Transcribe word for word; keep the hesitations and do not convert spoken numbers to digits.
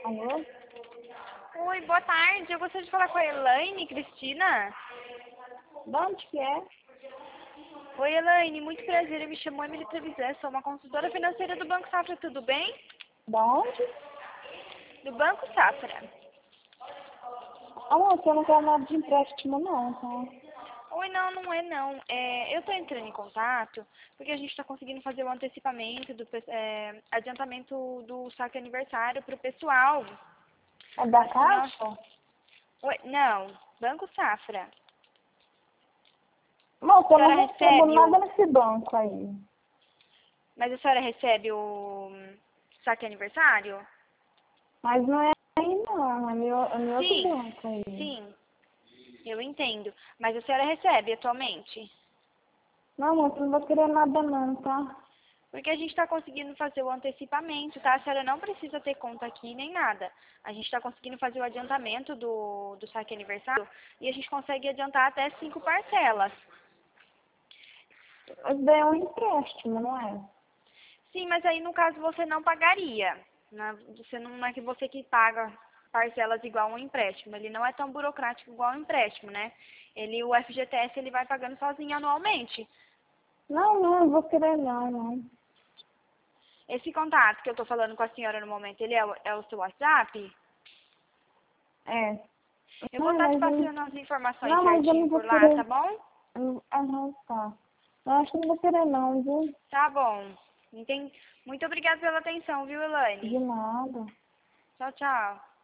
Alô? Oi, boa tarde. Eu gostaria de falar com a Elaine Cristina. De onde que é? Oi, Elaine. Muito prazer. Eu me chamo Emily Trevisan. Sou uma consultora financeira do Banco Safra. Tudo bem? De onde? Do Banco Safra. Ah, não, eu não quero nada de empréstimo não, tá? Oi, não, não é não. É, eu estou entrando em contato porque a gente está conseguindo fazer o antecipamento, do pe- é, adiantamento do saque aniversário para o pessoal. É da Assim, ó. Caixa? Oi, não, Banco Safra. Moça, A eu não senhora recebo recebe nada o... nesse banco aí. Mas a senhora recebe o saque aniversário? Mas não é aí não, é meu, é meu outro Sim, banco aí. sim. Eu entendo. Mas a senhora recebe atualmente? Não, moça, não vou querer nada não, tá? Porque a gente está conseguindo fazer o antecipamento, tá? A senhora não precisa ter conta aqui nem nada. A gente está conseguindo fazer o adiantamento do, do saque aniversário e a gente consegue adiantar até cinco parcelas. Mas daí é um empréstimo, não é? Sim, mas aí no caso você não pagaria. Na- Você não não é que você que paga parcelas igual um empréstimo. Ele não é tão burocrático igual um empréstimo, né? Ele, o F G T S ele vai pagando sozinho anualmente. Não, não, não vou querer não, não. Esse contato que eu estou falando com a senhora no momento, ele é o, é o seu WhatsApp? É. Eu vou Não, estar te mas eu, passando as informações não, mas eu certinho não vou por lá, tá querer. bom? Eu- Aham, tá. Eu acho que não vou querer não, viu? Tá bom. Entendi. Muito obrigada pela atenção, viu, De Elaine? nada. Tchau, tchau.